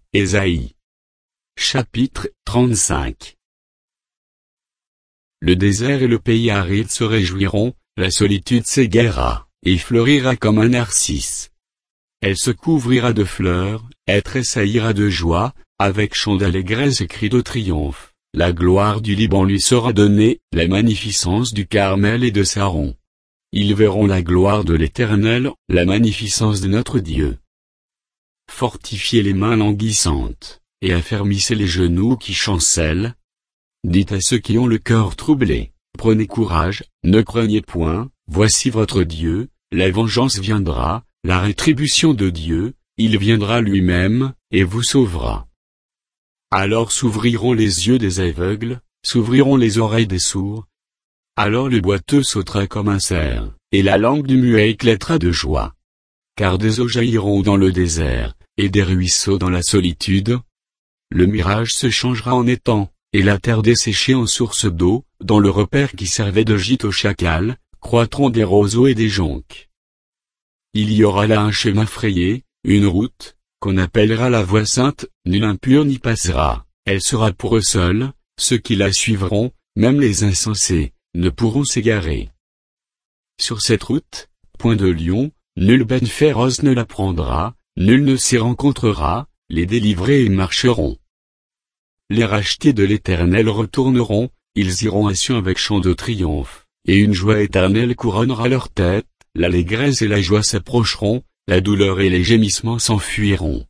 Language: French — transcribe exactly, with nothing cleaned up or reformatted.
Ésaïe. Chapitre trente-cinq. Le désert et le pays aride se réjouiront, la solitude s'égaiera, et fleurira comme un narcisse. Elle se couvrira de fleurs, elle tressaillira de joie, avec chants d'allégresse et cris de triomphe. La gloire du Liban lui sera donnée, la magnificence du Carmel et de Saron. Ils verront la gloire de l'Éternel, la magnificence de notre Dieu. Fortifiez les mains languissantes, et affermissez les genoux qui chancellent. Dites à ceux qui ont le cœur troublé, prenez courage, ne craignez point, voici votre Dieu, la vengeance viendra, la rétribution de Dieu, il viendra lui-même, et vous sauvera. Alors s'ouvriront les yeux des aveugles, s'ouvriront les oreilles des sourds. Alors le boiteux sautera comme un cerf, et la langue du muet éclatera de joie. Car des eaux jailliront dans le désert, et des ruisseaux dans la solitude. Le mirage se changera en étang, et la terre desséchée en source d'eau, dans le repère qui servait de gîte aux chacals, croîtront des roseaux et des joncs. Il y aura là un chemin frayé, une route, qu'on appellera la voie sainte, nul impur n'y passera, elle sera pour eux seuls, ceux qui la suivront, même les insensés, ne pourront s'égarer. Sur cette route, point de lion, nulle bête féroce ne la prendra, nul ne s'y rencontrera, les délivrés y marcheront. Les rachetés de l'Éternel retourneront, ils iront à Sion avec chant de triomphe, et une joie éternelle couronnera leur tête, l'allégresse et la joie s'approcheront, la douleur et les gémissements s'enfuiront.